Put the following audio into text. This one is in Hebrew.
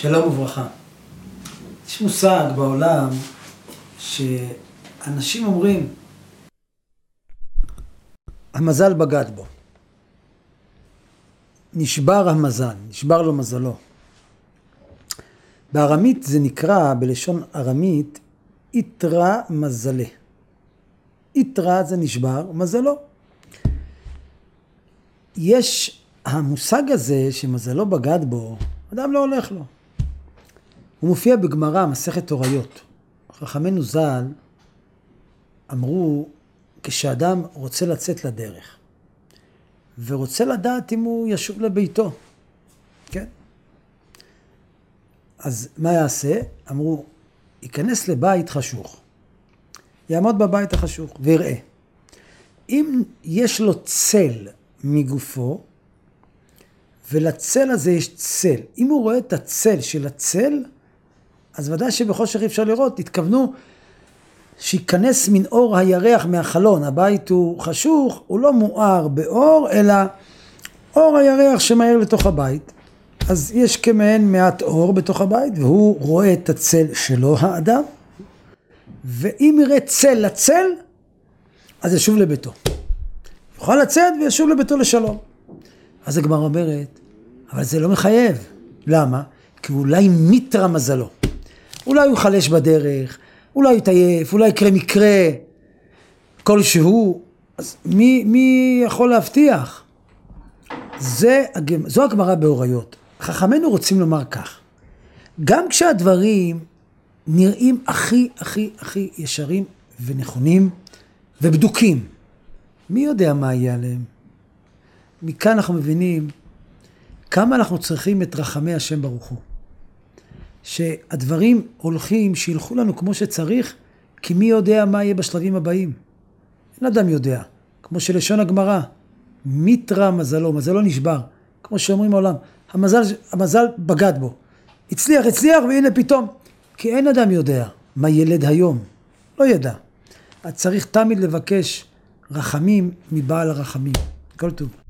שלום וברכה. יש מושג בעולם שאנשים אומרים, המזל בגד בו. נשבר המזל, נשבר לו מזלו. בארמית זה נקרא, בלשון ארמית, איתרא מזלה. איתרא זה נשבר, מזלו. יש המושג הזה שמזלו בגד בו, אדם לא הולך לו. הוא מופיע בגמרא, מסכת תוריות. חכמינו ז"ל אמרו, כשאדם רוצה לצאת לדרך, ורוצה לדעת אם הוא ישוב לביתו, כן? אז מה יעשה? אמרו, ייכנס לבית חשוך, יעמוד בבית החשוך ויראה. אם יש לו צל מגופו, ולצל הזה יש צל, אם הוא רואה את הצל של הצל, אז ודאי שבחושך אפשר לראות, התכוונו שיכנס מן אור הירח מהחלון, הבית הוא חשוך, הוא לא מואר באור, אלא אור הירח שמאיר לתוך הבית. אז יש כמעין מעט אור בתוך הבית, והוא רואה את הצל שלו, האדם, ואם יראה צל לצל, אז ישוב לביתו. יוכל לצאת וישוב לביתו לשלום. אז הגמרא אומרת, אבל זה לא מחייב. למה? כי אולי מיתרא מזלו. אולי הוא חלש בדרך, אולי הוא יתעייף, אולי יקרה מקרה כלשהו. אז מי יכול להבטיח? זו הגמרא באוריות. חכמינו רוצים לומר כך. גם כשהדברים נראים הכי ישרים ונכונים ובדוקים, מי יודע מה יהיה עליהם? מכאן אנחנו מבינים כמה אנחנו צריכים את רחמי השם ברוך הוא. שהדברים הולכים, שילכו לנו כמו שצריך, כי מי יודע מה יהיה בשלבים הבאים. אין אדם יודע. כמו שלשון הגמרא, מיתרא מזלו, מזלו נשבר. כמו שאומרים העולם, המזל בגד בו. הצליח, והנה פתאום. כי אין אדם יודע מה ילד היום. לא ידע. אז צריך תמיד לבקש רחמים מבעל הרחמים. כל טוב.